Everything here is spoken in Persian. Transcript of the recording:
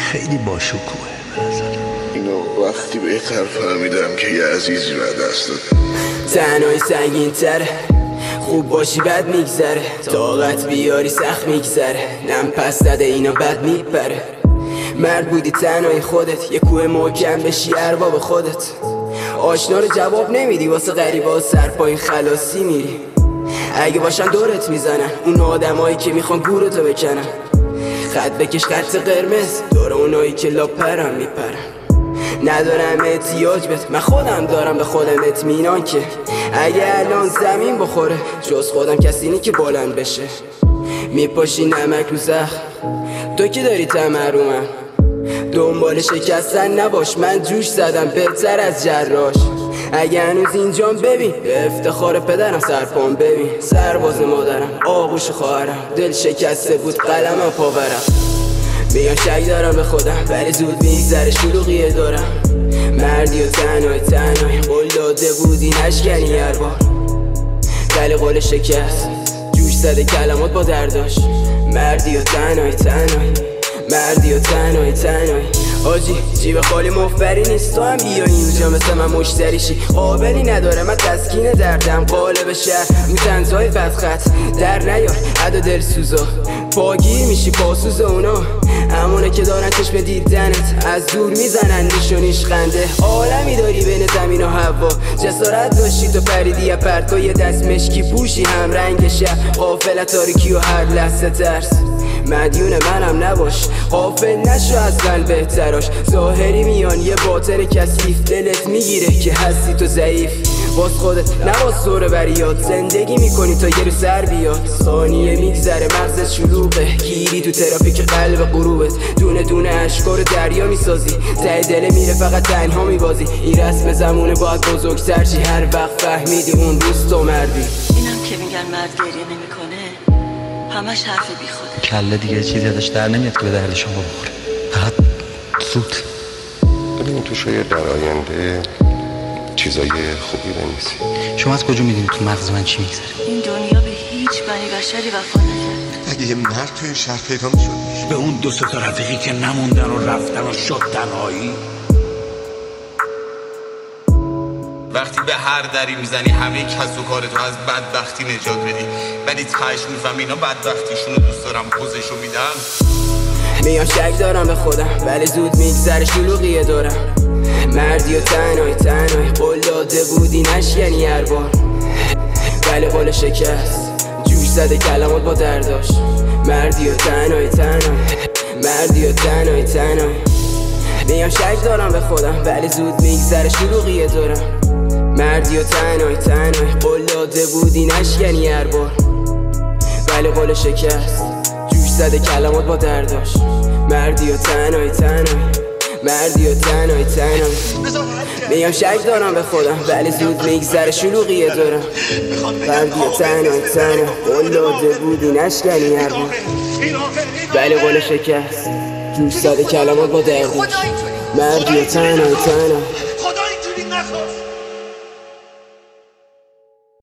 خیلی باشکوهه به نظرم. اینو وقتی بهتر فهمیدم که یه عزیزی رو دست داد. تنهایی سنگین تره، خوب باشی بد میگذره، طاقت بیاری سخت میگذره، نم پس داده اینا بد میپره. مرد بودی تنهایی خودت، یه کوه محکم بشی ارباب خودت. آشنا رو جواب نمیدی، واسه غریبا سر پایین خلاصی میری. اگه باشن دورت میزنن اون آدمایی که میخوان گورتو بکنن. خط بکش خط قرمز دور اونایی که لاپرم میپرن. ندارم احتیاج بهت، من خودم دارم به خودم اطمینان که اگه الان زمین بخوره جز خودم کسی نی که بلند بشه. میپاشی نمک رو زخم، تو که داری طمع رو من. دنبال شکستن نباش، من جوش زدم بهتر از جراش. اگه هنوز اینجام ببین، به افتخار پدرم سرپام ببین. سرباز مادرم، آغوش خواهرم، دل شکسته بود قلمم پاورم. میگم شک دارم به خودم ولی زود میگذره شلوغیه دارم. مردی و تنهایی قول داده بودی نشکنی هر بار، ولی قول شکست جوش زده کلمات با درداش. مردی و تنهایی آجی جیب خالی مفبری نیست، تو هم بیا اینجا مثل من مشتریشی. قابلی نداره من تسکین دردم، قالب شهر رو تنزهای بدخط در نیار عدا دل سوزا. پاگیر میشی پاسوز اونا، همونه که دارن چشم دیدنت از دور میزنن نشونیش خنده. عالمی داری بین زمین و هوا، جسارت داشتی تو پریدی یا پرتو یه دست مشکی پوشی هم رنگ شهر. غافل تاریکی و هر لحظه ترس، مدیون منم نباش، غافل نشو از قلب تراش. ظاهری میان یه باطن کثیف، دلت میگیره که هستی تو ضعیف. باز خودت نباز دور بریاد، زندگی میکنی تا یه رو سر بیاد. ثانیه میگذره مغزت شلوغه، گیری تو ترافیک قلب غروبت. دونه دونه اشکار دریا میسازی، ته دل میره فقط تنها میبازی. این رسم زمونه باید بزرگتر چی، هر وقت فهمیدی اون روز تو مردی. اینم که میگن مرد گریه نمیکنه همش حرف بی خوده. کله دیگه چیزی ازش در نمیاد که به درد شما بخوره، فقط زود. ببین تو شاید در آینده چیزای خوبی بنویسی. شما از کجا میدونی تو مغز من چی میگذره؟ این دنیا به هیچ بنی بشری وفا نکرد. اگه یه مرد تو این شهر پیدا میشد، به اون دو سه تا رفیقی که نموندن و رفتن و شد تنهایی. وقتی به هر دری میزنی همه کس و کارتو از بدبختی نجات بدی، ولی تهش میفهمی اینا بدبختیشونو دوست دارم پوزشو میدن. میام شک دارم به خودم ولی زود میگذره شلوغیه دارم. مردی و تنهایی قول داده بودی نشکنی هر بار، ولی قول شکست جوش زده کلمات با درداش. مردی و تنهایی میام شک دارم به خودم ولی زود میگذره شلوغیه دارم. مردی و تنهایی قول داده بودی نشکنی هر بار، ولی قول شکست جوش زده کلمات با درداش. مردی و تنهایی میام شک دارم به خودم ولی زود میگذره شلوغیه دارم. مردی و تنهایی قول داده بودی نشکنی هر بار، ولی قول شکست جوش زده کلمات با درداش. مردی و تنهایی خدا اینجوری نکن.